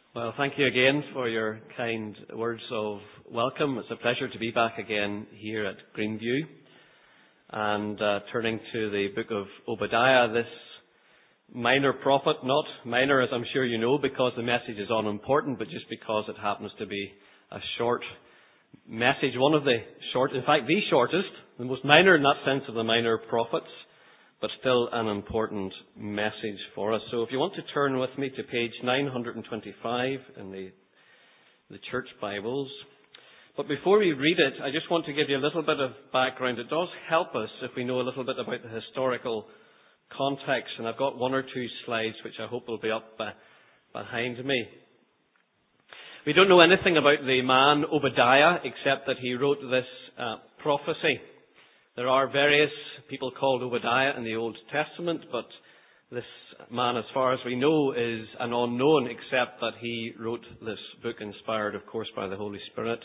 Well, thank you again for your kind words of welcome. It's a pleasure to be back again here at Greenview. And turning to the book of Obadiah, this minor prophet, not minor as I'm sure you know because the message is unimportant, but just because it happens to be a short message, one of the short, in fact the shortest, the most minor in that sense of the minor prophets, but still an important message for us. So if you want to turn with me to page 925 in the church Bibles. But before we read it, I just want to give you a little bit of background. It does help us if we know a little bit about the historical context. And I've got one or two slides which I hope will be up behind me. We don't know anything about the man Obadiah except that he wrote this prophecy. There are various people called Obadiah in the Old Testament, but this man, as far as we know, is an unknown, except that he wrote this book inspired, of course, by the Holy Spirit.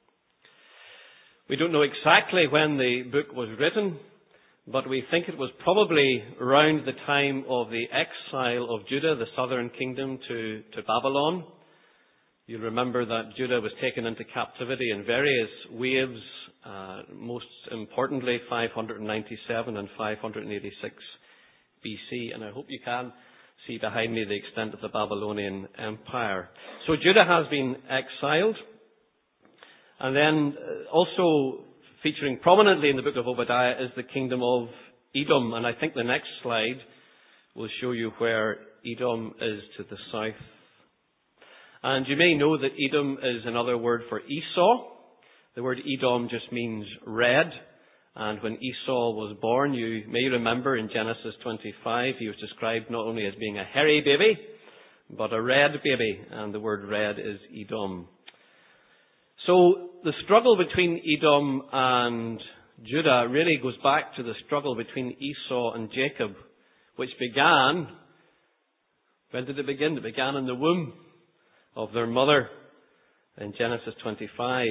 We don't know exactly when the book was written, but we think it was probably around the time of the exile of Judah, the southern kingdom, to Babylon. You'll remember that Judah was taken into captivity in various waves, most importantly 597 and 586 BC. And I hope you can see behind me the extent of the Babylonian Empire. So Judah has been exiled. And then also featuring prominently in the book of Obadiah is the kingdom of Edom. And I think the next slide will show you where Edom is to the south. And you may know that Edom is another word for Esau. The word Edom just means red. And when Esau was born, you may remember in Genesis 25, he was described not only as being a hairy baby, but a red baby. And the word red is Edom. So the struggle between Edom and Judah really goes back to the struggle between Esau and Jacob, which began, when did it begin? It began in the womb of their mother in Genesis 25.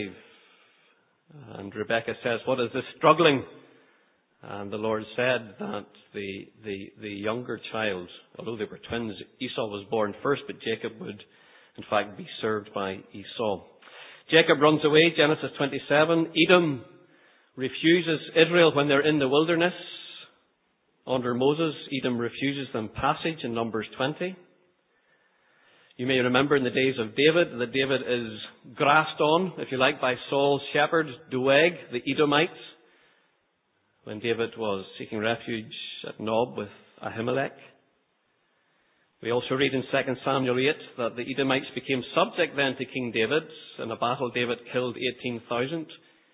And Rebekah says, "What is this struggling?" And the Lord said that the younger child, although they were twins, Esau was born first, but Jacob would in fact be served by Esau. Jacob runs away, Genesis 27. Edom refuses Israel when they're in the wilderness. Under Moses, Edom refuses them passage in Numbers 20. You may remember in the days of David that David is grassed on, if you like, by Saul's shepherd, Doeg, the Edomites, when David was seeking refuge at Nob with Ahimelech. We also read in 2 Samuel 8 that the Edomites became subject then to King David. In a battle, David killed 18,000.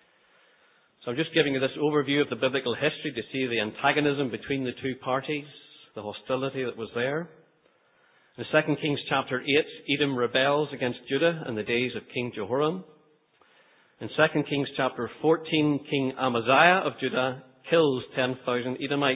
So I'm just giving you this overview of the biblical history to see the antagonism between the two parties, the hostility that was there. In 2 Kings chapter 8, Edom rebels against Judah in the days of King Jehoram. In 2 Kings chapter 14, King Amaziah of Judah kills 10,000 Edomites.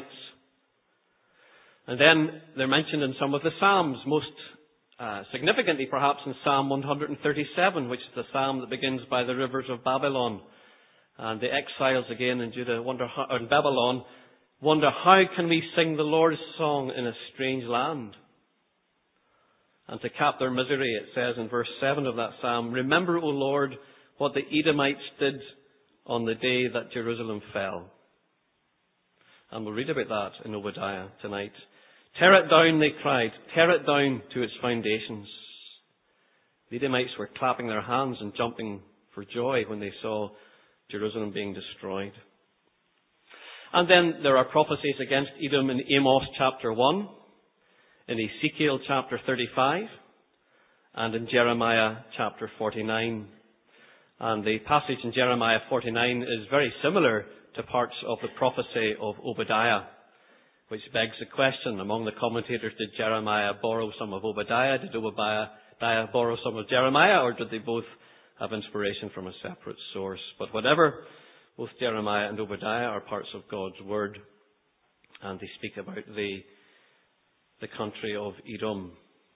And then they're mentioned in some of the Psalms, most significantly perhaps in Psalm 137, which is the psalm that begins by the rivers of Babylon. And the exiles again in Babylon wonder, how can we sing the Lord's song in a strange land? And to cap their misery, it says in verse 7 of that psalm, "Remember, O Lord, what the Edomites did on the day that Jerusalem fell." And we'll read about that in Obadiah tonight. "Tear it down," they cried. "Tear it down to its foundations." The Edomites were clapping their hands and jumping for joy when they saw Jerusalem being destroyed. And then there are prophecies against Edom in Amos chapter 1, in Ezekiel chapter 35, and in Jeremiah chapter 49. And the passage in Jeremiah 49 is very similar to parts of the prophecy of Obadiah, which begs the question among the commentators, did Jeremiah borrow some of Obadiah? Did Obadiah borrow some of Jeremiah? Or did they both have inspiration from a separate source? But whatever, both Jeremiah and Obadiah are parts of God's Word, and they speak about the country of Edom.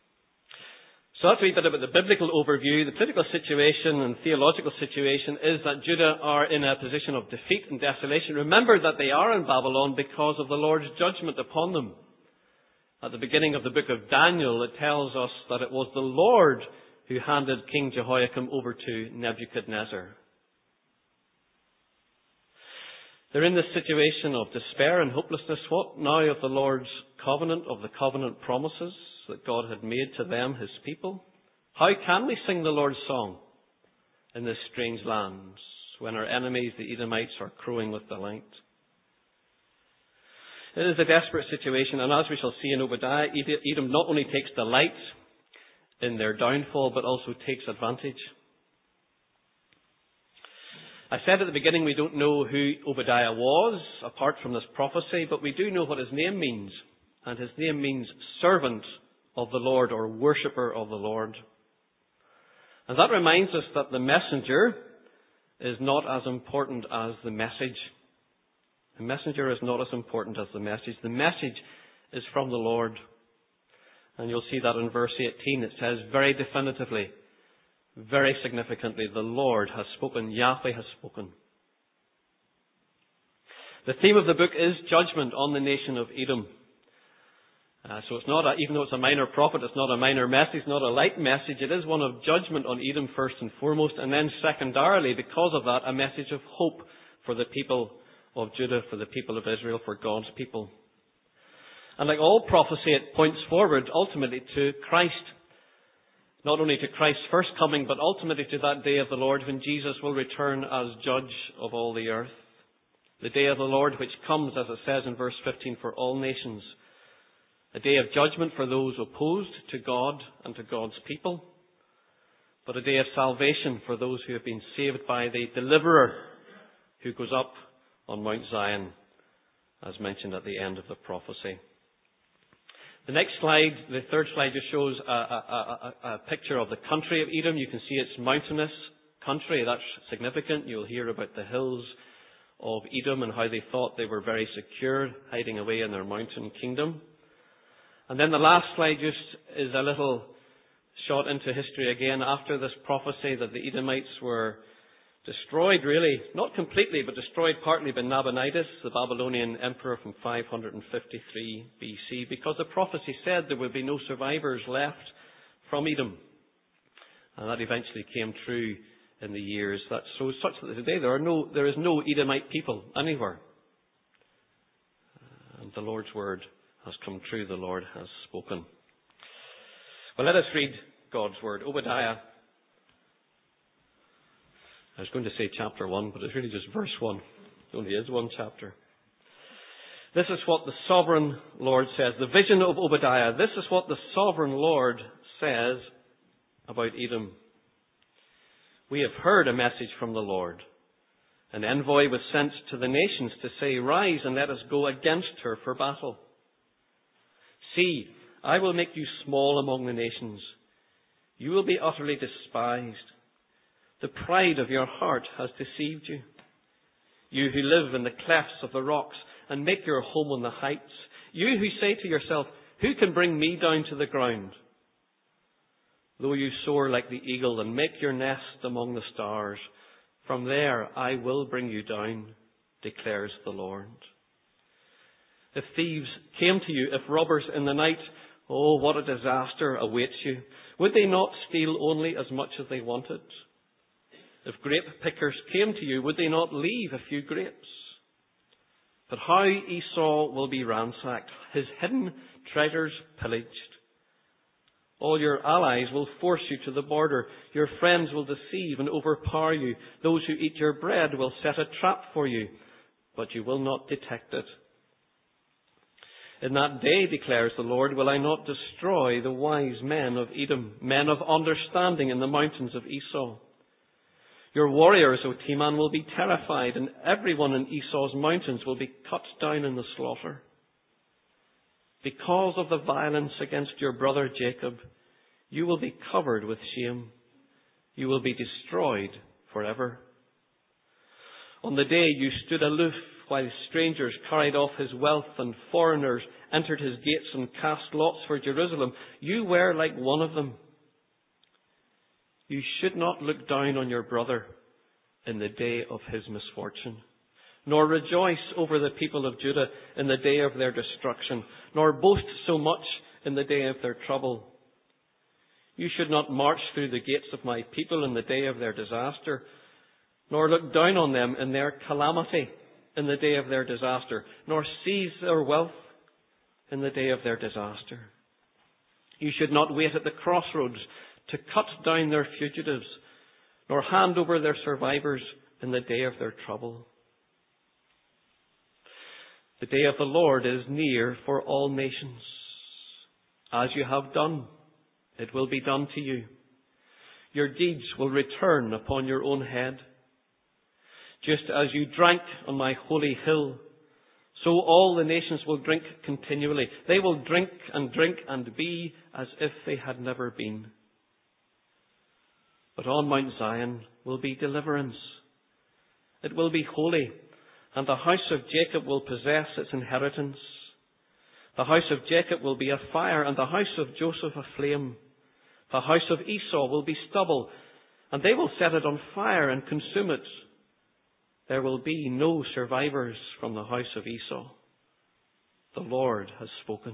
So that's a wee bit about the biblical overview. The political situation and theological situation is that Judah are in a position of defeat and desolation. Remember that they are in Babylon because of the Lord's judgment upon them. At the beginning of the book of Daniel, it tells us that it was the Lord who handed King Jehoiakim over to Nebuchadnezzar. They're in this situation of despair and hopelessness. What now of the Lord's covenant, of the covenant promises that God had made to them, his people? How can we sing the Lord's song in this strange land when our enemies, the Edomites, are crowing with delight? It is a desperate situation, and as we shall see in Obadiah, Edom not only takes delight in their downfall, but also takes advantage. I said at the beginning we don't know who Obadiah was, apart from this prophecy, but we do know what his name means. And his name means servant of the Lord, or worshipper of the Lord. And that reminds us that the messenger is not as important as the message. The messenger is not as important as the message. The message is from the Lord. And you'll see that in verse 18. It says very definitively, very significantly, the Lord has spoken. Yahweh has spoken. The theme of the book is judgment on the nation of Edom. So it's not, even though it's a minor prophet, it's not a minor message, not a light message. It is one of judgment on Edom first and foremost, and then secondarily, because of that, a message of hope for the people of Judah, for the people of Israel, for God's people. And like all prophecy, it points forward ultimately to Christ. Not only to Christ's first coming, but ultimately to that day of the Lord when Jesus will return as judge of all the earth. The day of the Lord which comes, as it says in verse 15, for all nations. A day of judgment for those opposed to God and to God's people. But a day of salvation for those who have been saved by the deliverer who goes up on Mount Zion, as mentioned at the end of the prophecy. The next slide, the third slide, just shows a picture of the country of Edom. You can see it's mountainous country. That's significant. You'll hear about the hills of Edom and how they thought they were very secure, hiding away in their mountain kingdom. And then the last slide just is a little shot into history again after this prophecy that the Edomites were destroyed, really, not completely, but destroyed partly by Nabonidus, the Babylonian emperor from 553 BC, because the prophecy said there would be no survivors left from Edom. And that eventually came true in the years. That's so such that today there is no Edomite people anywhere. And the Lord's word has come true. The Lord has spoken. Well, let us read God's word. Obadiah. I was going to say chapter 1, but it's really just verse 1. It only is one chapter. This is what the sovereign Lord says. The vision of Obadiah. This is what the sovereign Lord says about Edom. We have heard a message from the Lord. An envoy was sent to the nations to say, rise and let us go against her for battle. See, I will make you small among the nations. You will be utterly despised. The pride of your heart has deceived you. You who live in the clefts of the rocks and make your home on the heights. You who say to yourself, who can bring me down to the ground? Though you soar like the eagle and make your nest among the stars, from there I will bring you down, declares the Lord. If thieves came to you, if robbers in the night, oh, what a disaster awaits you. Would they not steal only as much as they wanted? If grape pickers came to you, would they not leave a few grapes? But how Esau will be ransacked, his hidden treasures pillaged. All your allies will force you to the border. Your friends will deceive and overpower you. Those who eat your bread will set a trap for you, but you will not detect it. In that day, declares the Lord, will I not destroy the wise men of Edom, men of understanding in the mountains of Esau. Your warriors, O Teman, will be terrified, and everyone in Esau's mountains will be cut down in the slaughter. Because of the violence against your brother Jacob, you will be covered with shame. You will be destroyed forever. On the day you stood aloof while strangers carried off his wealth and foreigners entered his gates and cast lots for Jerusalem, you were like one of them. You should not look down on your brother in the day of his misfortune, nor rejoice over the people of Judah in the day of their destruction, nor boast so much in the day of their trouble. You should not march through the gates of my people in the day of their disaster, nor look down on them in their calamity in the day of their disaster, nor seize their wealth in the day of their disaster. You should not wait at the crossroads to cut down their fugitives, nor hand over their survivors in the day of their trouble. The day of the Lord is near for all nations. As you have done, it will be done to you. Your deeds will return upon your own head. Just as you drank on my holy hill, so all the nations will drink continually. They will drink and be as if they had never been. But on Mount Zion will be deliverance. It will be holy, and the house of Jacob will possess its inheritance. The house of Jacob will be a fire, and the house of Joseph a flame. The house of Esau will be stubble, and they will set it on fire and consume it. There will be no survivors from the house of Esau. The Lord has spoken.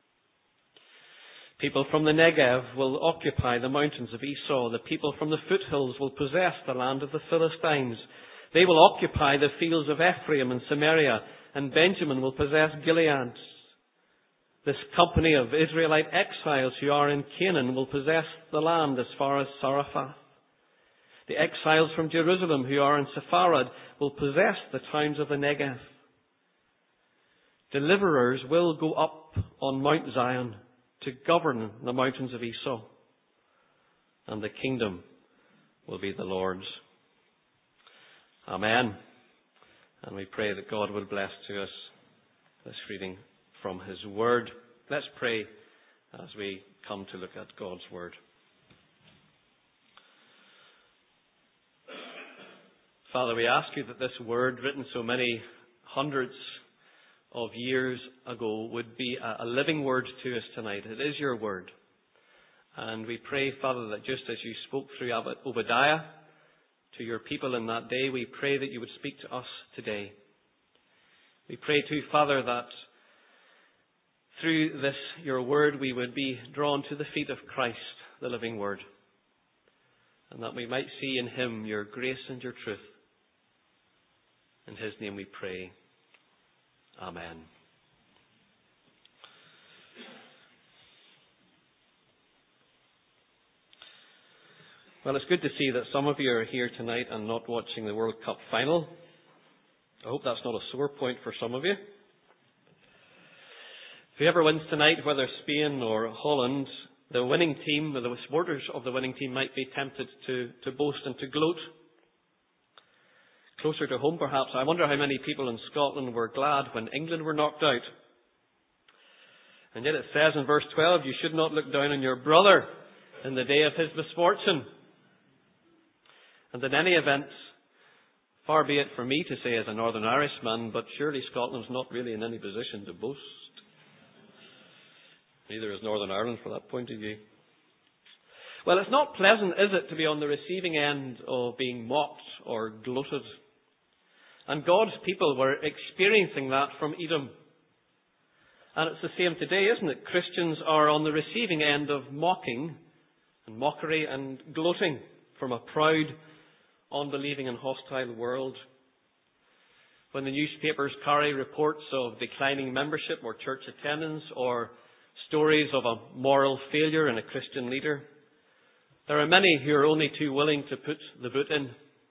People from the Negev will occupy the mountains of Esau. The people from the foothills will possess the land of the Philistines. They will occupy the fields of Ephraim and Samaria, and Benjamin will possess Gilead. This company of Israelite exiles who are in Canaan will possess the land as far as Zarephath. The exiles from Jerusalem who are in Sepharad will possess the towns of the Negev. Deliverers will go up on Mount Zion to govern the mountains of Esau, and the kingdom will be the Lord's. Amen. And we pray that God will bless to us this reading from His Word. Let's pray as we come to look at God's Word. Father, we ask you that this Word, written so many hundreds of years ago, would be a living Word to us tonight. It is your Word. And we pray, Father, that just as you spoke through Obadiah to your people in that day, we pray that you would speak to us today. We pray too, Father, that through this, your Word, we would be drawn to the feet of Christ, the living Word, and that we might see in Him your grace and your truth. In His name we pray. Amen. Well, it's good to see that some of you are here tonight and not watching the World Cup final. I hope that's not a sore point for some of you. Whoever wins tonight, whether Spain or Holland, the winning team, the supporters of the winning team might be tempted to boast and to gloat. Closer to home, perhaps, I wonder how many people in Scotland were glad when England were knocked out. And yet it says in verse 12, you should not look down on your brother in the day of his misfortune. And in any event, far be it from me to say as a Northern Irishman, but surely Scotland's not really in any position to boast. Neither is Northern Ireland from that point of view. Well, it's not pleasant, is it, to be on the receiving end of being mocked or gloated? And God's people were experiencing that from Edom. And it's the same today, isn't it? Christians are on the receiving end of mocking and mockery and gloating from a proud, unbelieving and hostile world. When the newspapers carry reports of declining membership or church attendance or stories of a moral failure in a Christian leader, there are many who are only too willing to put the boot in.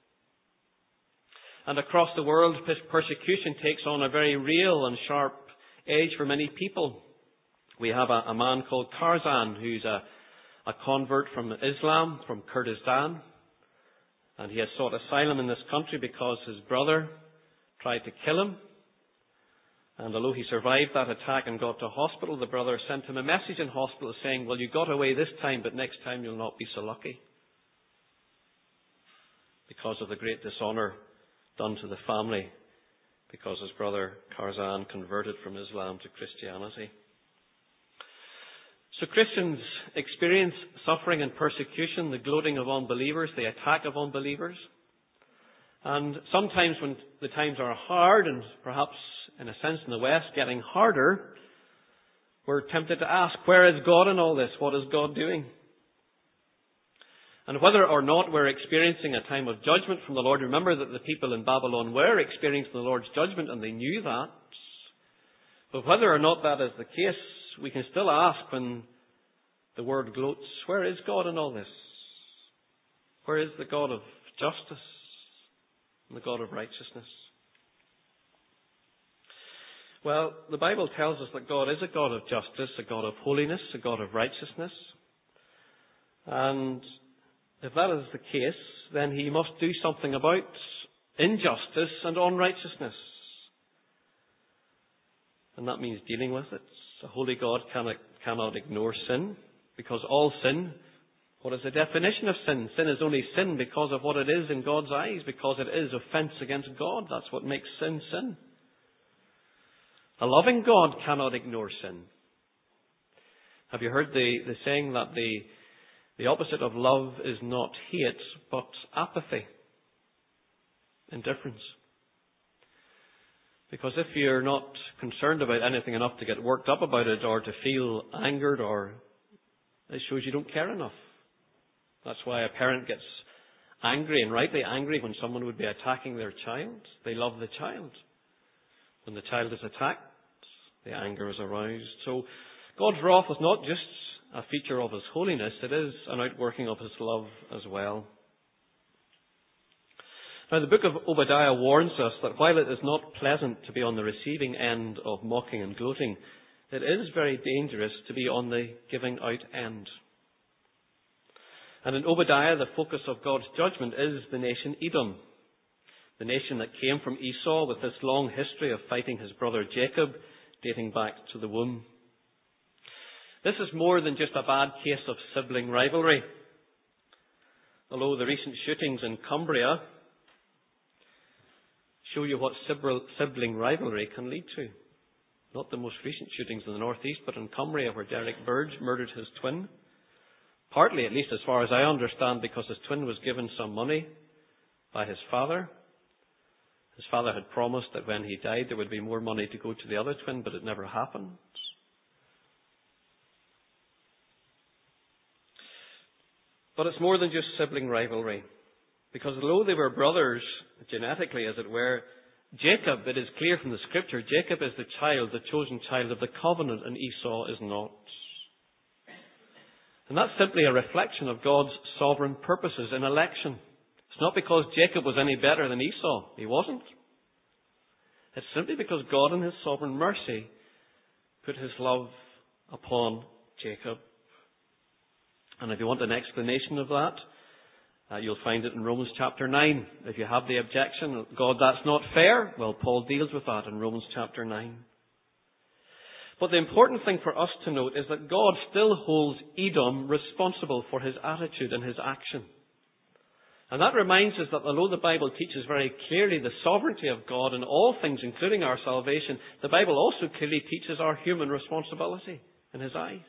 And across the world, persecution takes on a very real and sharp edge for many people. We have a man called Tarzan, who's a convert from Islam, from Kurdistan. And he has sought asylum in this country because his brother tried to kill him. And although he survived that attack and got to hospital, the brother sent him a message in hospital saying, well, you got away this time, but next time you'll not be so lucky. Because of the great dishonour done to the family, because his brother Tarzan converted from Islam to Christianity. So Christians experience suffering and persecution, the gloating of unbelievers, the attack of unbelievers. And sometimes when the times are hard, and perhaps in a sense in the West getting harder, we're tempted to ask, where is God in all this? What is God doing? And whether or not we're experiencing a time of judgment from the Lord, remember that the people in Babylon were experiencing the Lord's judgment and they knew that. But whether or not that is the case, we can still ask when the word gloats, where is God in all this? Where is the God of justice and the God of righteousness? Well, the Bible tells us that God is a God of justice, a God of holiness, a God of righteousness. And if that is the case, then he must do something about injustice and unrighteousness. And that means dealing with it. A holy God cannot ignore sin, because all sin, what is the definition of sin? Sin is only sin because of what it is in God's eyes, because it is offence against God. That's what makes sin sin. A loving God cannot ignore sin. Have you heard the saying that the opposite of love is not hate, but apathy, indifference? Because if you're not concerned about anything enough to get worked up about it or to feel angered, or it shows you don't care enough. That's why a parent gets angry, and rightly angry, when someone would be attacking their child. They love the child. When the child is attacked, the anger is aroused. So God's wrath is not just a feature of His holiness, it is an outworking of His love as well. Now, the book of Obadiah warns us that while it is not pleasant to be on the receiving end of mocking and gloating, it is very dangerous to be on the giving out end. And in Obadiah, the focus of God's judgment is the nation Edom, the nation that came from Esau with this long history of fighting his brother Jacob, dating back to the womb. This is more than just a bad case of sibling rivalry. Although the recent shootings in Cumbria show you what sibling rivalry can lead to. Not the most recent shootings in the northeast, but in Cumbria, where Derek Burge murdered his twin. Partly, at least as far as I understand, because his twin was given some money by his father. His father had promised that when he died there would be more money to go to the other twin, but it never happened. But it's more than just sibling rivalry. Because although they were brothers, genetically as it were, Jacob, it is clear from the scripture, Jacob is the child, the chosen child of the covenant, and Esau is not. And that's simply a reflection of God's sovereign purposes in election. It's not because Jacob was any better than Esau. He wasn't. It's simply because God in His sovereign mercy put His love upon Jacob. And if you want an explanation of that, you'll find it in Romans chapter 9. If you have the objection, God, that's not fair, well, Paul deals with that in Romans chapter 9. But the important thing for us to note is that God still holds Edom responsible for his attitude and his action. And that reminds us that although the Bible teaches very clearly the sovereignty of God in all things, including our salvation, the Bible also clearly teaches our human responsibility in His eyes.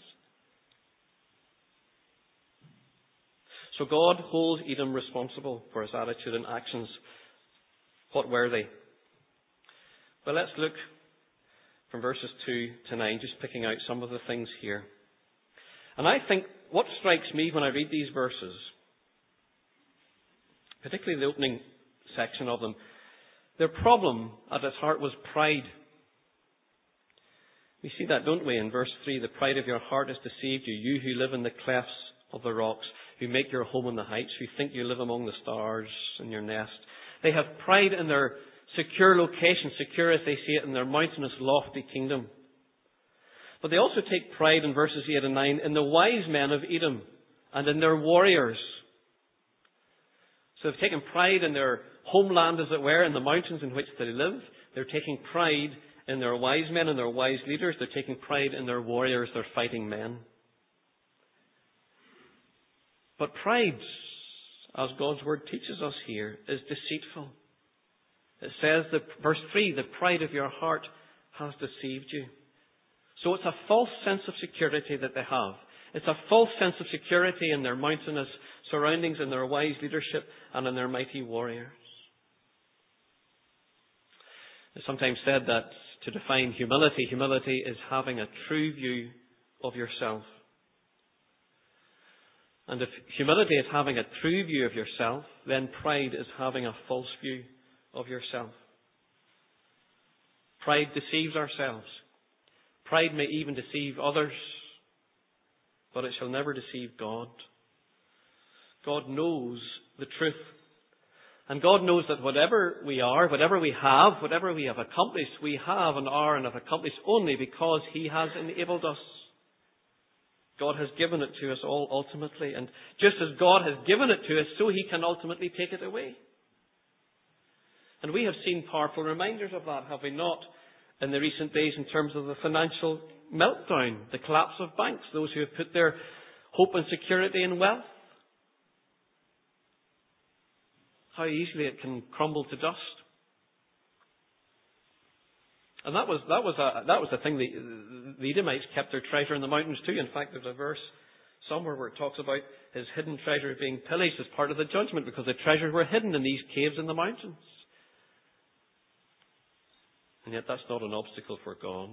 So God holds Edom responsible for his attitude and actions. What were they? Well, let's look from verses 2 to 9, just picking out some of the things here. And I think what strikes me when I read these verses, particularly the opening section of them, their problem at its heart was pride. We see that, don't we, in verse 3, the pride of your heart has deceived you, you who live in the clefts of the rocks, who make your home in the heights, who think you live among the stars in your nest. They have pride in their secure location, secure as they see it in their mountainous, lofty kingdom. But they also take pride in verses 8 and 9 in the wise men of Edom and in their warriors. So they've taken pride in their homeland, as it were, in the mountains in which they live. They're taking pride in their wise men and their wise leaders. They're taking pride in their warriors, their fighting men. But pride, as God's word teaches us here, is deceitful. It says, verse 3, the pride of your heart has deceived you. So it's a false sense of security that they have. It's a false sense of security in their mountainous surroundings, in their wise leadership, and in their mighty warriors. It's sometimes said that to define humility, humility is having a true view of yourself. And if humility is having a true view of yourself, then pride is having a false view of yourself. Pride deceives ourselves. Pride may even deceive others, but it shall never deceive God. God knows the truth. And God knows that whatever we are, whatever we have accomplished, we have and are and have accomplished only because He has enabled us. God has given it to us all ultimately. And just as God has given it to us, so He can ultimately take it away. And we have seen powerful reminders of that, have we not, in the recent days in terms of the financial meltdown, the collapse of banks, those who have put their hope and security in wealth. How easily it can crumble to dust. And that was the thing. The Edomites kept their treasure in the mountains too. In fact, there's a verse somewhere where it talks about his hidden treasure being pillaged as part of the judgment because the treasures were hidden in these caves in the mountains. And yet that's not an obstacle for God.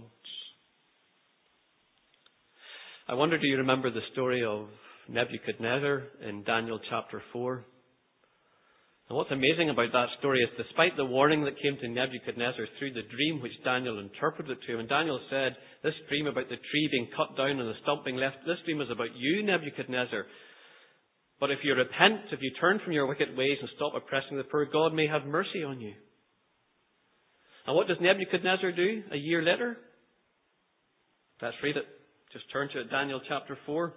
I wonder, do you remember the story of Nebuchadnezzar in Daniel chapter 4? And what's amazing about that story is despite the warning that came to Nebuchadnezzar through the dream which Daniel interpreted to him, and Daniel said, this dream about the tree being cut down and the stump being left, this dream is about you, Nebuchadnezzar. But if you repent, if you turn from your wicked ways and stop oppressing the poor, God may have mercy on you. And what does Nebuchadnezzar do a year later? Let's read it. Just turn to it, Daniel chapter 4.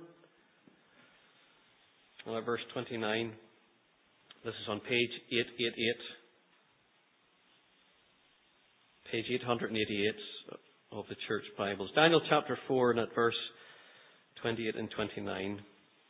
Verse 29. This is on page 888. Page 888 of the Church Bibles. Daniel chapter 4 and at verse 28 and 29.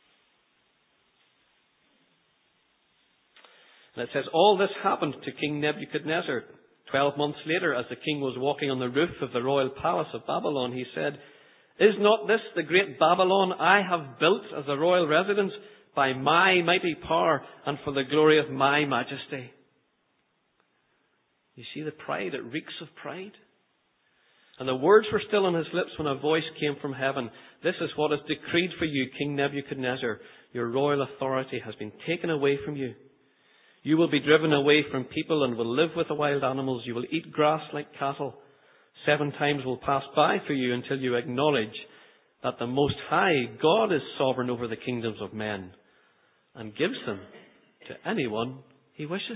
And it says, all this happened to King Nebuchadnezzar. 12 months later, as the king was walking on the roof of the royal palace of Babylon, he said, is not this the great Babylon I have built as a royal residence by my mighty power and for the glory of my majesty? You see the pride, it reeks of pride. And the words were still on his lips when a voice came from heaven. This is what is decreed for you, King Nebuchadnezzar. Your royal authority has been taken away from you. You will be driven away from people and will live with the wild animals. You will eat grass like cattle. 7 times will pass by for you until you acknowledge that the Most High, God, is sovereign over the kingdoms of men and gives them to anyone He wishes.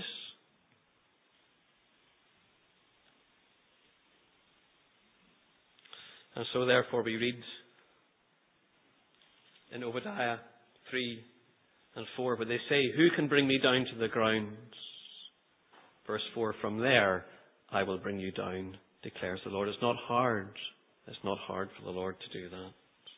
And so therefore we read in Obadiah 3 and 4, where they say, who can bring me down to the ground? Verse 4, from there I will bring you down, declares the Lord. It's not hard. It's not hard for the Lord to do that.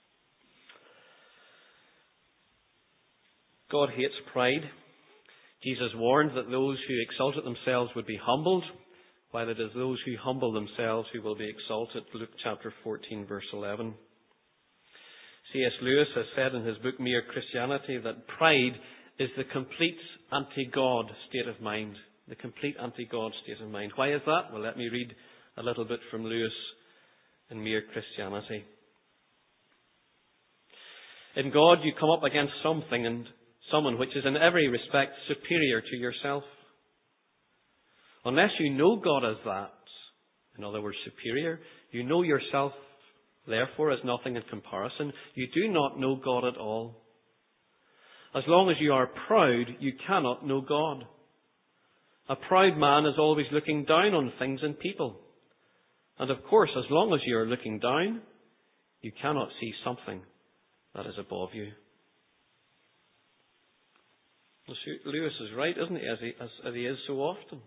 God hates pride. Jesus warned that those who exalted themselves would be humbled, while it is those who humble themselves who will be exalted. Luke chapter 14, verse 11. C.S. Lewis has said in his book Mere Christianity that pride is the complete anti-God state of mind. The complete anti-God state of mind. Why is that? Well, let me read a little bit from Lewis in Mere Christianity. In God you come up against something and someone which is in every respect superior to yourself. Unless you know God as that, in other words, superior, you know yourself, therefore, as nothing in comparison. You do not know God at all. As long as you are proud, you cannot know God. A proud man is always looking down on things and people. And of course, as long as you are looking down, you cannot see something that is above you. Lewis is right, isn't he, as he is so often.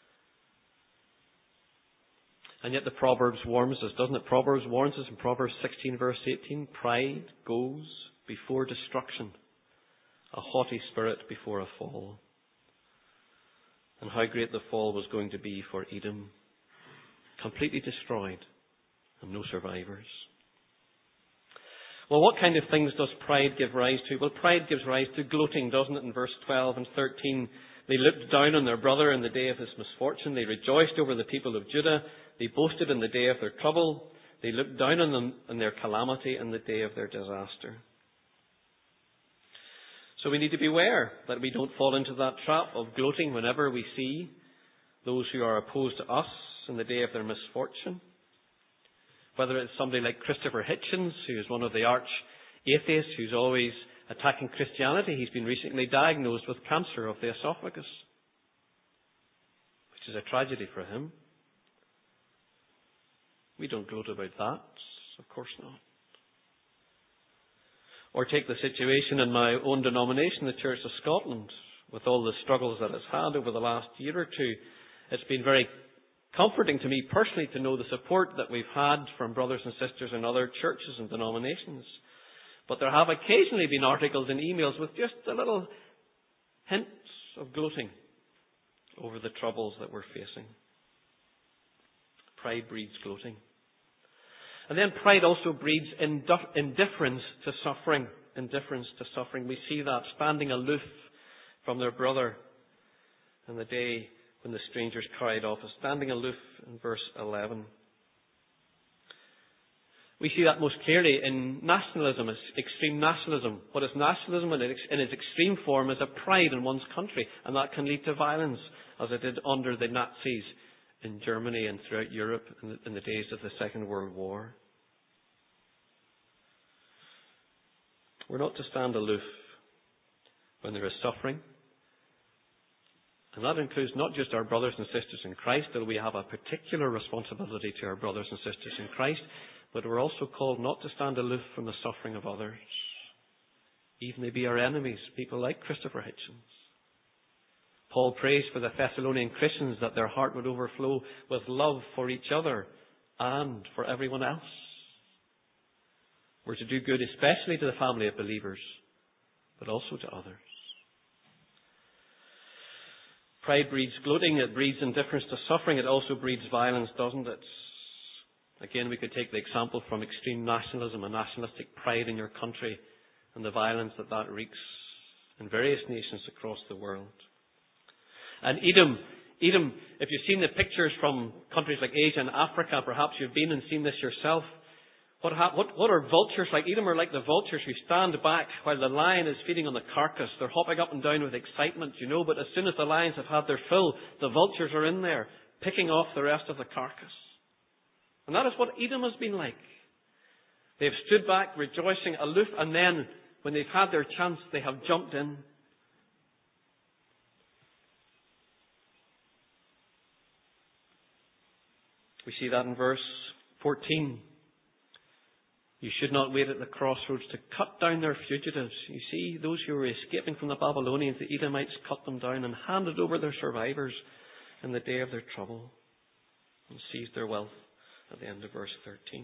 And yet the Proverbs warns us, doesn't it? Proverbs warns us in Proverbs 16 verse 18, pride goes before destruction, a haughty spirit before a fall. And how great the fall was going to be for Edom. Completely destroyed and no survivors. Well, what kind of things does pride give rise to? Well, pride gives rise to gloating, doesn't it? In verse 12 and 13, they looked down on their brother in the day of his misfortune. They rejoiced over the people of Judah. They boasted in the day of their trouble. They looked down on them in their calamity in the day of their disaster. So we need to beware that we don't fall into that trap of gloating whenever we see those who are opposed to us in the day of their misfortune. Whether it's somebody like Christopher Hitchens, who is one of the arch atheists who's always attacking Christianity. He's been recently diagnosed with cancer of the esophagus, which is a tragedy for him. We don't gloat about that. Of course not. Or take the situation in my own denomination, the Church of Scotland, with all the struggles that it's had over the last year or two. It's been very comforting to me personally to know the support that we've had from brothers and sisters in other churches and denominations. But there have occasionally been articles and emails with just a little hints of gloating over the troubles that we're facing. Pride breeds gloating. And then pride also breeds indifference to suffering. Indifference to suffering. We see that standing aloof from their brother in the day when the strangers carried off. Standing aloof in verse 11. We see that most clearly in nationalism, extreme nationalism. What is nationalism in its extreme form is a pride in one's country, and that can lead to violence, as it did under the Nazis in Germany and throughout Europe in the days of the Second World War. We're not to stand aloof when there is suffering. And that includes not just our brothers and sisters in Christ, though we have a particular responsibility to our brothers and sisters in Christ, but we're also called not to stand aloof from the suffering of others, even they be our enemies, people like Christopher Hitchens. Paul prays for the Thessalonian Christians that their heart would overflow with love for each other and for everyone else. We're to do good especially to the family of believers, but also to others. Pride breeds gloating, it breeds indifference to suffering, it also breeds violence, doesn't it? Again, we could take the example from extreme nationalism and nationalistic pride in your country and the violence that wreaks in various nations across the world. And Edom, if you've seen the pictures from countries like Asia and Africa, perhaps you've been and seen this yourself. What are vultures like? Edom are like the vultures who stand back while the lion is feeding on the carcass. They're hopping up and down with excitement, but as soon as the lions have had their fill, the vultures are in there, picking off the rest of the carcass. And that is what Edom has been like. They've stood back, rejoicing, aloof, and then, when they've had their chance, they have jumped in. We see that in verse 14. You should not wait at the crossroads to cut down their fugitives. You see, those who were escaping from the Babylonians, the Edomites cut them down and handed over their survivors in the day of their trouble and seized their wealth at the end of verse 13.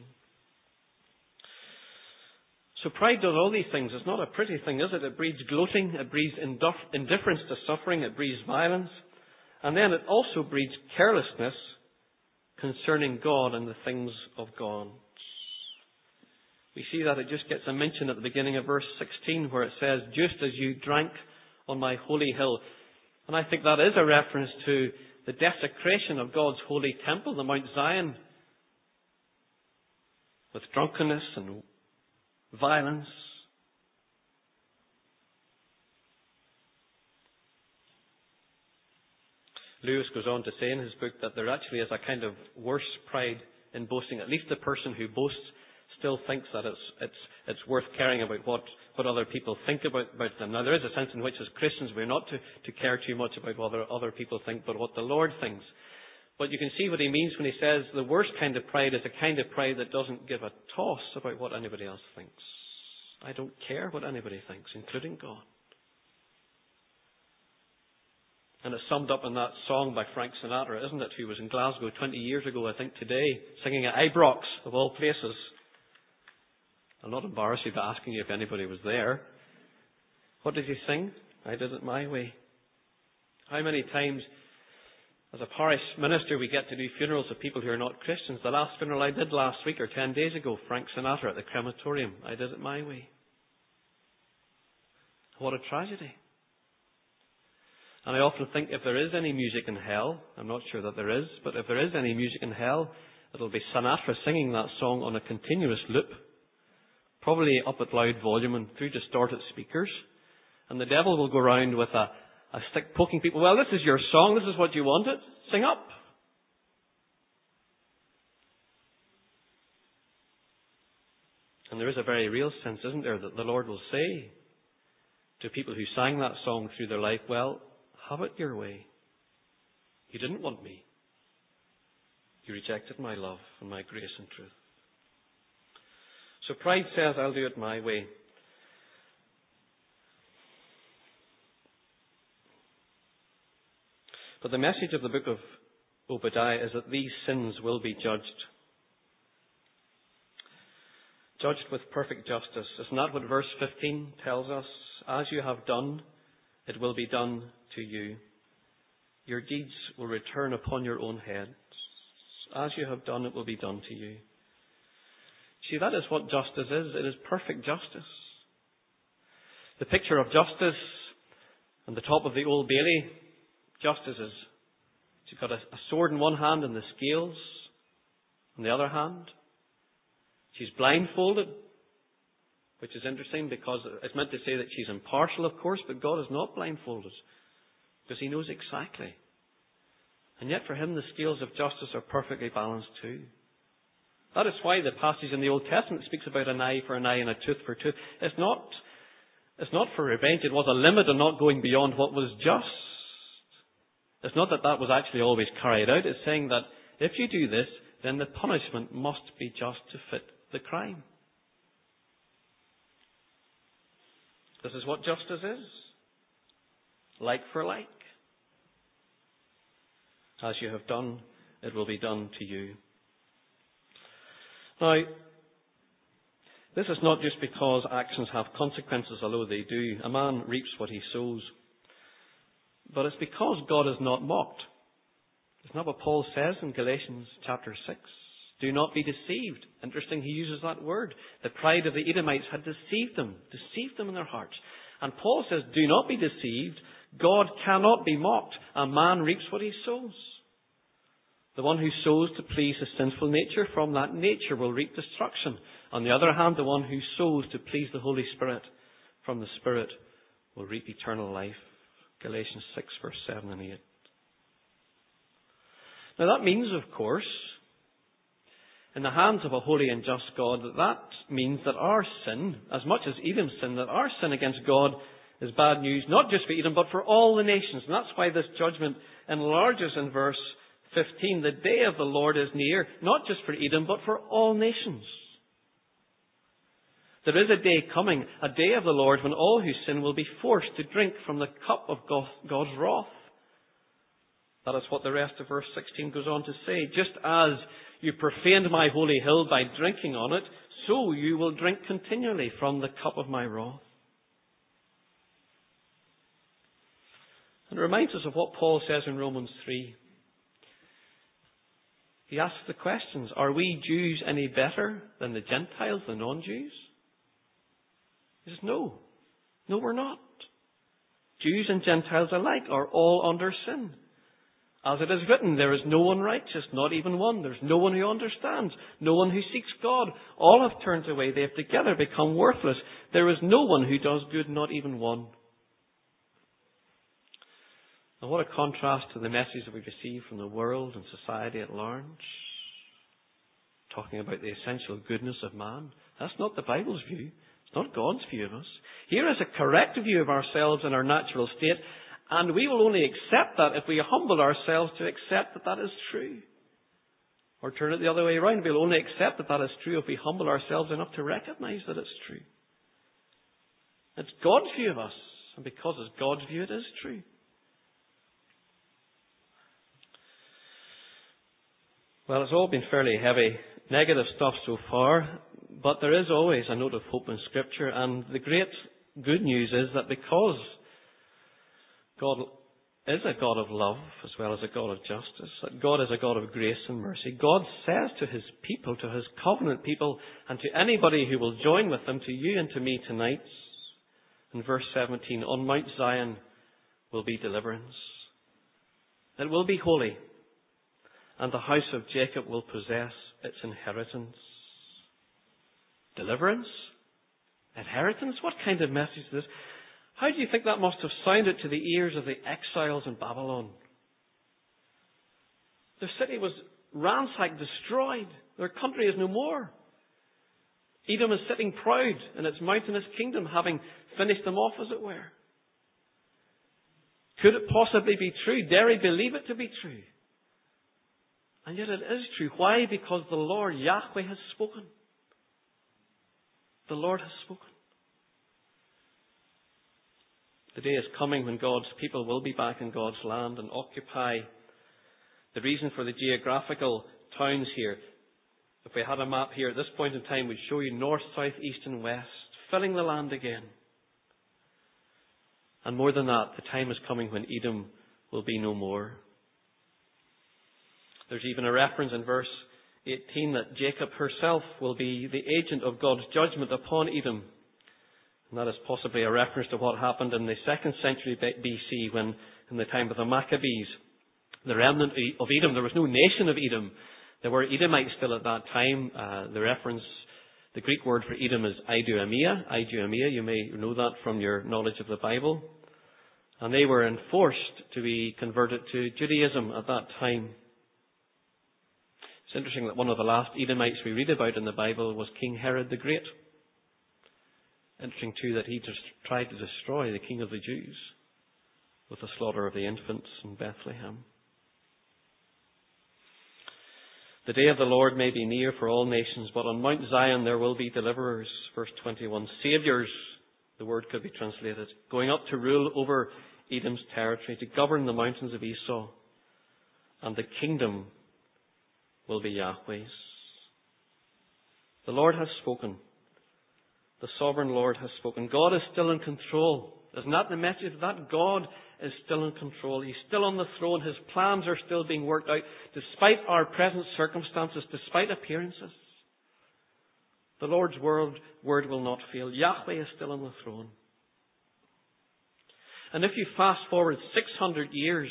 So pride does all these things. It's not a pretty thing, is it? It breeds gloating, it breeds indifference to suffering, it breeds violence, and then it also breeds carelessness concerning God and the things of God. We see that it just gets a mention at the beginning of verse 16 where it says, just as you drank on my holy hill. And I think that is a reference to the desecration of God's holy temple, the Mount Zion, with drunkenness and violence. Lewis goes on to say in his book that there actually is a kind of worse pride in boasting. At least the person who boasts still thinks that it's worth caring about what other people think about them. Now, there is a sense in which as Christians we're not to care too much about what other people think, but what the Lord thinks. But you can see what he means when he says the worst kind of pride is a kind of pride that doesn't give a toss about what anybody else thinks. I don't care what anybody thinks, including God. And it's summed up in that song by Frank Sinatra, isn't it, who was in Glasgow 20 years ago, I think today, singing at Ibrox, of all places. I'm not embarrassed about asking you if anybody was there. What did he sing? I did it my way. How many times, as a parish minister, we get to do funerals of people who are not Christians. The last funeral I did last week or 10 days ago, Frank Sinatra at the crematorium. I did it my way. What a tragedy. And I often think if there is any music in hell, I'm not sure that there is, but if there is any music in hell, it'll be Sinatra singing that song on a continuous loop, probably up at loud volume and through distorted speakers, And the devil will go around with a stick poking people. Well, this is your song. This is what you wanted. Sing up. And there is a very real sense, isn't there, that the Lord will say to people who sang that song through their life, well, have it your way. You didn't want me. You rejected my love and my grace and truth. So pride says, I'll do it my way. But the message of the book of Obadiah is that these sins will be judged. Judged with perfect justice. Isn't that what verse 15 tells us? As you have done, it will be done to you. Your deeds will return upon your own heads. As you have done, it will be done to you. See, that is what justice is. It is perfect justice. The picture of justice on the top of the Old Bailey, justice is you've got a sword in one hand and the scales in the other hand. She's blindfolded, which is interesting because it's meant to say that she's impartial, of course, but God is not blindfolded because He knows exactly. And yet for Him the scales of justice are perfectly balanced too. That is why the passage in the Old Testament speaks about an eye for an eye and a tooth for a tooth. It's not for revenge. It was a limit on not going beyond what was just. It's not that that was actually always carried out. It's saying that if you do this, then the punishment must be just to fit the crime. This is what justice is. Like for like. As you have done, it will be done to you. Now, this is not just because actions have consequences, although they do. A man reaps what he sows. But it's because God is not mocked. Isn't that what Paul says in Galatians chapter 6? Do not be deceived. Interesting, he uses that word. The pride of the Edomites had deceived them in their hearts. And Paul says, do not be deceived. God cannot be mocked. A man reaps what he sows. The one who sows to please his sinful nature, from that nature will reap destruction. On the other hand, the one who sows to please the Holy Spirit, from the Spirit will reap eternal life. Galatians 6, verse 7 and 8. Now that means, of course, in the hands of a holy and just God, that means that our sin, as much as Edom's sin, that our sin against God is bad news, not just for Edom, but for all the nations. And that's why this judgment enlarges in verse 15. The day of the Lord is near, not just for Edom, but for all nations. There is a day coming, a day of the Lord, when all who sin will be forced to drink from the cup of God's wrath. That is what the rest of verse 16 goes on to say. Just as you profaned my holy hill by drinking on it, so you will drink continually from the cup of my wrath. And it reminds us of what Paul says in Romans 3. He asks the questions, are we Jews any better than the Gentiles, the non-Jews? He says, no. No, we're not. Jews and Gentiles alike are all under sin. As it is written, there is no one righteous, not even one. There's no one who understands, no one who seeks God. All have turned away. They have together become worthless. There is no one who does good, not even one. And what a contrast to the message that we receive from the world and society at large. Talking about the essential goodness of man. That's not the Bible's view. It's not God's view of us. Here is a correct view of ourselves and our natural state. And we will only accept that if we humble ourselves to accept that that is true. Or turn it the other way around. We'll only accept that that is true if we humble ourselves enough to recognize that it's true. It's God's view of us. And because it's God's view, it is true. Well, it's all been fairly heavy, negative stuff so far. But there is always a note of hope in Scripture. And the great good news is that because God is a God of love as well as a God of justice, that God is a God of grace and mercy, God says to His people, to His covenant people, and to anybody who will join with them, to you and to me tonight, in verse 17, on Mount Zion will be deliverance. It will be holy, and the house of Jacob will possess its inheritance. Deliverance? Inheritance? What kind of message is this? How do you think that must have sounded to the ears of the exiles in Babylon? Their city was ransacked, destroyed. Their country is no more. Edom is sitting proud in its mountainous kingdom, having finished them off, as it were. Could it possibly be true? Dare we believe it to be true? And yet it is true. Why? Because the Lord, Yahweh, has spoken. The Lord has spoken. The day is coming when God's people will be back in God's land and occupy the reason for the geographical towns here. If we had a map here at this point in time, we'd show you north, south, east and west, filling the land again. And more than that, the time is coming when Edom will be no more. There's even a reference in verse 18 that Jacob herself will be the agent of God's judgment upon Edom. And that is possibly a reference to what happened in the 2nd century BC when, in the time of the Maccabees, the remnant of Edom, there was no nation of Edom. There were Edomites still at that time. The Greek word for Edom is Idumea. You may know that from your knowledge of the Bible. And they were enforced to be converted to Judaism at that time. It's interesting that one of the last Edomites we read about in the Bible was King Herod the Great. Interesting too that he just tried to destroy the King of the Jews with the slaughter of the infants in Bethlehem. The day of the Lord may be near for all nations, but on Mount Zion there will be deliverers. Verse 21. Saviours, the word could be translated, going up to rule over Edom's territory, to govern the mountains of Esau. And the kingdom will be Yahweh's. The Lord has spoken. The sovereign Lord has spoken. God is still in control. Isn't that the message? That God is still in control. He's still on the throne. His plans are still being worked out, despite our present circumstances, despite appearances. The Lord's word will not fail. Yahweh is still on the throne. And if you fast forward 600 years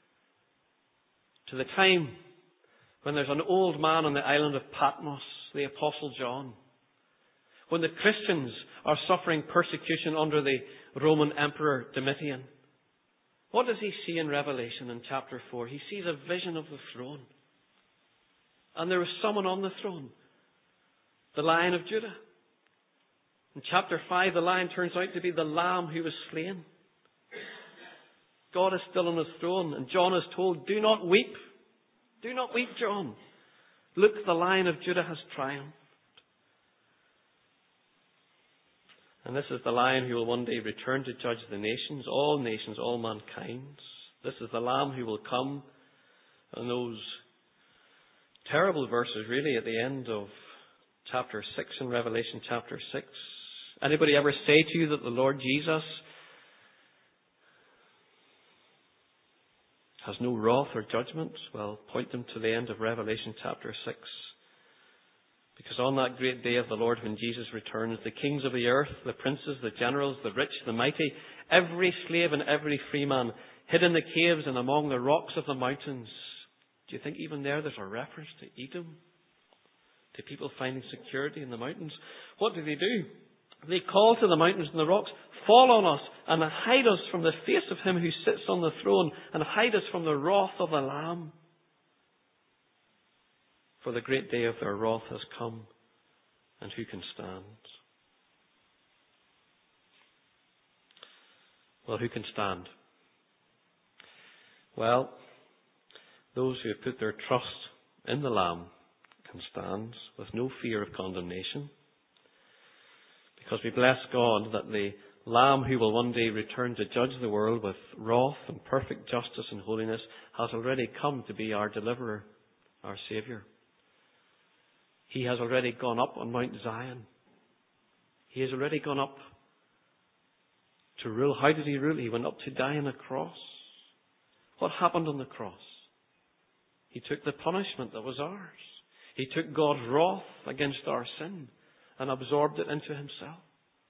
to the time when there's an old man on the island of Patmos, the Apostle John, when the Christians are suffering persecution under the Roman Emperor Domitian, what does he see in Revelation in chapter 4? He sees a vision of the throne. And there was someone on the throne, the Lion of Judah. In chapter 5, the lion turns out to be the Lamb who was slain. God is still on his throne, and John is told, do not weep. Do not weep, John. Look, the Lion of Judah has triumphed. And this is the Lion who will one day return to judge the nations, all mankind. This is the Lamb who will come. And those terrible verses really at the end of chapter 6 in Revelation chapter 6. Anybody ever say to you that the Lord Jesus has no wrath or judgment? Well, point them to the end of Revelation chapter 6. Because on that great day of the Lord when Jesus returns, the kings of the earth, the princes, the generals, the rich, the mighty, every slave and every free man, hid in the caves and among the rocks of the mountains. Do you think even there's a reference to Edom? To people finding security in the mountains? What do? They call to the mountains and the rocks, fall on us and hide us from the face of him who sits on the throne and hide us from the wrath of the Lamb. For the great day of their wrath has come, and who can stand? Well, who can stand? Well, those who have put their trust in the Lamb can stand with no fear of condemnation. Because we bless God that the Lamb who will one day return to judge the world with wrath and perfect justice and holiness has already come to be our deliverer, our Saviour. He has already gone up on Mount Zion. He has already gone up to rule. How did he rule? He went up to die on a cross. What happened on the cross? He took the punishment that was ours. He took God's wrath against our sin and absorbed it into himself.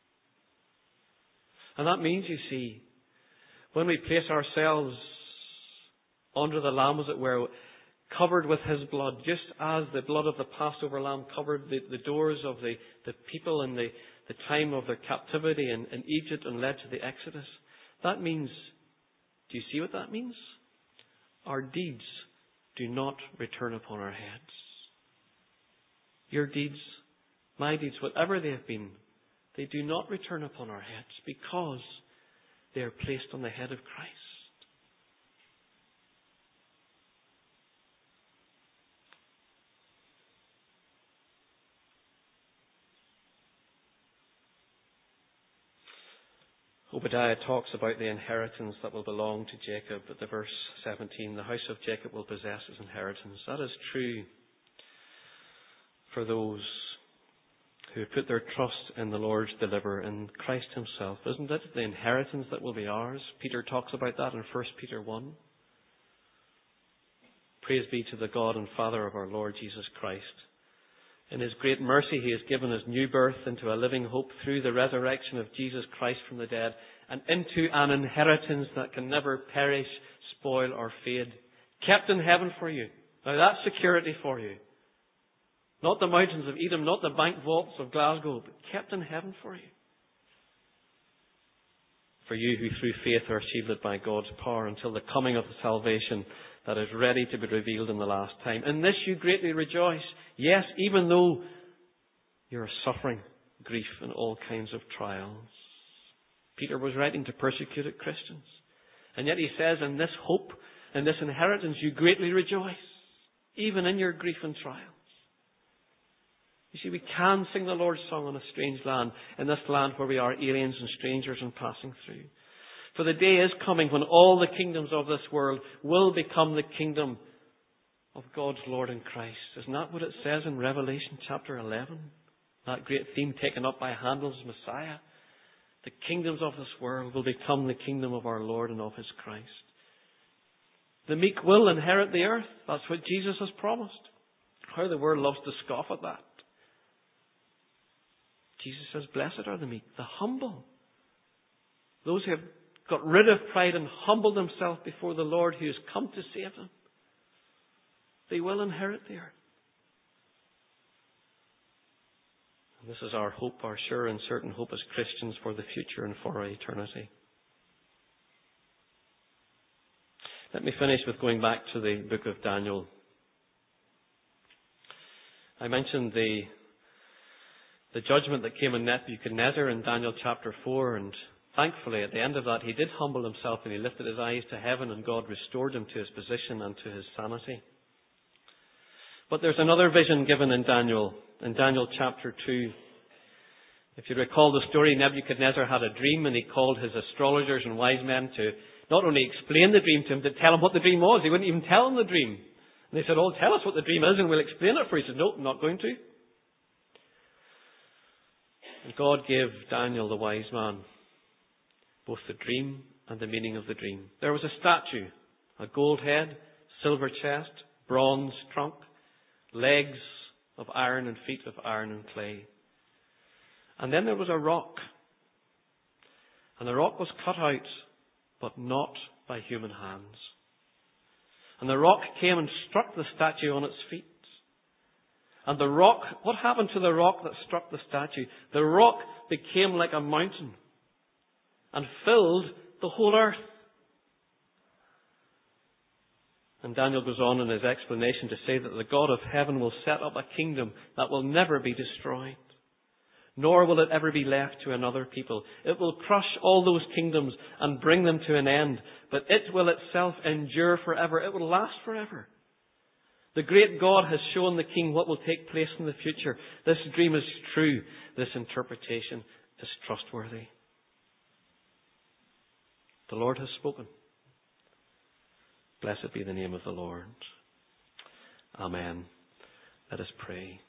And that means, you see, when we place ourselves under the Lamb, as it were, covered with his blood, just as the blood of the Passover lamb covered the doors of the people and the the time of their captivity in Egypt and led to the Exodus. That means, do you see what that means? Our deeds do not return upon our heads. Your deeds, my deeds, whatever they have been, they do not return upon our heads because they are placed on the head of Christ. Obadiah talks about the inheritance that will belong to Jacob. At the verse 17, the house of Jacob will possess his inheritance. That is true for those who put their trust in the Lord's deliverer, in Christ himself. Isn't it the inheritance that will be ours? Peter talks about that in 1 Peter 1. Praise be to the God and Father of our Lord Jesus Christ. In his great mercy, he has given us new birth into a living hope through the resurrection of Jesus Christ from the dead and into an inheritance that can never perish, spoil or fade. Kept in heaven for you. Now that's security for you. Not the mountains of Edom, not the bank vaults of Glasgow, but kept in heaven for you. For you who through faith are shielded by God's power until the coming of the salvation that is ready to be revealed in the last time. In this you greatly rejoice. Yes, even though you are suffering grief and all kinds of trials. Peter was writing to persecuted Christians. And yet he says, in this hope, in this inheritance, you greatly rejoice. Even in your grief and trials. You see, we can sing the Lord's song on a strange land, in this land where we are aliens and strangers and passing through. For the day is coming when all the kingdoms of this world will become the kingdom of God's Lord in Christ. Isn't that what it says in Revelation chapter 11? That great theme taken up by Handel's Messiah. The kingdoms of this world will become the kingdom of our Lord and of his Christ. The meek will inherit the earth. That's what Jesus has promised. How the world loves to scoff at that. Jesus says, blessed are the meek, the humble. Those who have got rid of pride and humbled themselves before the Lord who has come to save them. They will inherit the earth. And this is our hope, our sure and certain hope as Christians for the future and for our eternity. Let me finish with going back to the book of Daniel. I mentioned the judgment that came on Nebuchadnezzar in Daniel chapter 4, and thankfully at the end of that he did humble himself and he lifted his eyes to heaven and God restored him to his position and to his sanity. But there's another vision given in Daniel chapter 2. If you recall the story, Nebuchadnezzar had a dream and he called his astrologers and wise men to not only explain the dream to him, to tell him what the dream was. He wouldn't even tell them the dream. And they said, oh, tell us what the dream is and we'll explain it for you. He said, no, I'm not going to. And God gave Daniel, the wise man, both the dream and the meaning of the dream. There was a statue, a gold head, silver chest, bronze trunk, legs of iron and feet of iron and clay. And then there was a rock. And the rock was cut out, but not by human hands. And the rock came and struck the statue on its feet. And the rock, what happened to the rock that struck the statue? The rock became like a mountain and filled the whole earth. And Daniel goes on in his explanation to say that the God of heaven will set up a kingdom that will never be destroyed, nor will it ever be left to another people. It will crush all those kingdoms and bring them to an end, but it will itself endure forever. It will last forever. The great God has shown the king what will take place in the future. This dream is true. This interpretation is trustworthy. The Lord has spoken. Blessed be the name of the Lord. Amen. Let us pray.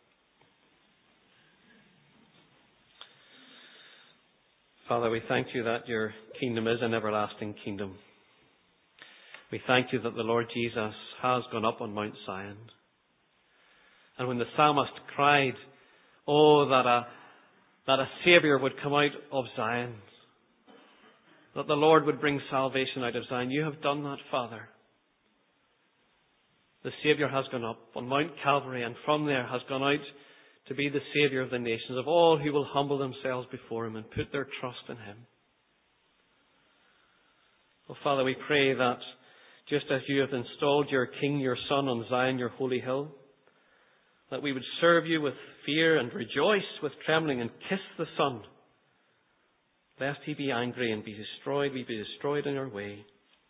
Father, we thank you that your kingdom is an everlasting kingdom. We thank you that the Lord Jesus has gone up on Mount Zion. And when the psalmist cried, oh, that a Saviour would come out of Zion, that the Lord would bring salvation out of Zion, you have done that, Father. The Saviour has gone up on Mount Calvary and from there has gone out to be the Saviour of the nations, of all who will humble themselves before Him and put their trust in Him. Oh, Father, we pray that just as You have installed Your King, Your Son on Zion, Your holy hill, that we would serve You with fear and rejoice with trembling and kiss the Son, lest He be angry and be destroyed, we be destroyed in our way.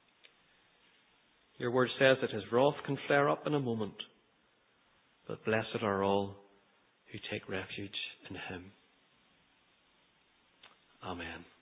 Your word says that His wrath can flare up in a moment, but blessed are all who take refuge in Him. Amen.